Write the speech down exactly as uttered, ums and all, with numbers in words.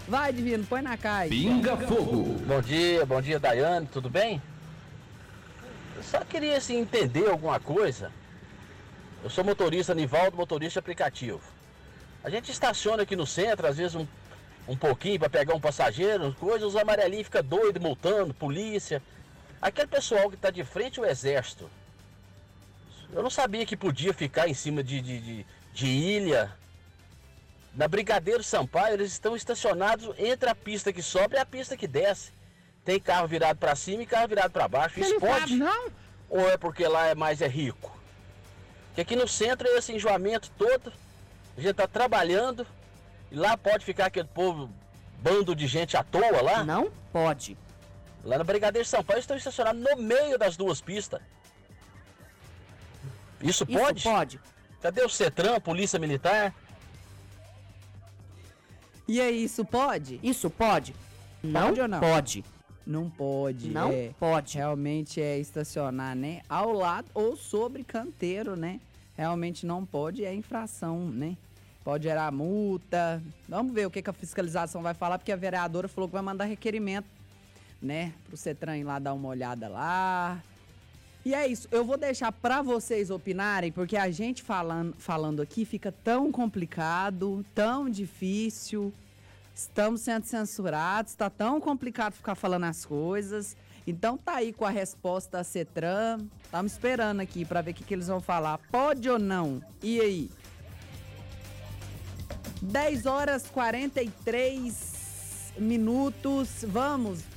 Vai, Divino, põe na caixa. Pinga Fogo. Bom dia, bom dia, Daiane, tudo bem? Eu só queria assim, entender alguma coisa. Eu sou motorista Nivaldo, motorista aplicativo. A gente estaciona aqui no centro, às vezes um, um pouquinho para pegar um passageiro, coisas, os amarelinhos ficam doidos, multando, polícia. Aquele pessoal que está de frente ao exército, eu não sabia que podia ficar em cima de, de, de, de ilha. Na Brigadeiro Sampaio, eles estão estacionados entre a pista que sobe e a pista que desce. Tem carro virado para cima e carro virado para baixo. Isso Ele pode? sabe, não? Ou é porque lá é mais é rico? Que aqui no centro é esse enjoamento todo. A gente tá trabalhando e lá pode ficar aquele povo, bando de gente à toa lá. Não pode. Lá na Brigadeiro Sampaio estão estacionados no meio das duas pistas. Isso pode? Isso pode. Cadê o CETRAN, Polícia Militar? E aí, isso pode? Isso pode? Não Pode ou não? pode. Não pode. Não é, pode. Realmente é estacionar, né? Ao lado ou sobre canteiro, né? Realmente não pode, é infração, né? Pode gerar multa. Vamos ver o que, que a fiscalização vai falar, porque a vereadora falou que vai mandar requerimento, né? Pro CETRAN ir lá dar uma olhada lá. E é isso, eu vou deixar pra vocês opinarem, porque a gente falando, falando aqui fica tão complicado, tão difícil. Estamos sendo censurados, tá tão complicado ficar falando as coisas. Então tá aí com a resposta da CETRAN. Estamos esperando aqui pra ver o que, que eles vão falar. Pode ou não? E aí? dez horas e quarenta e três minutos. Vamos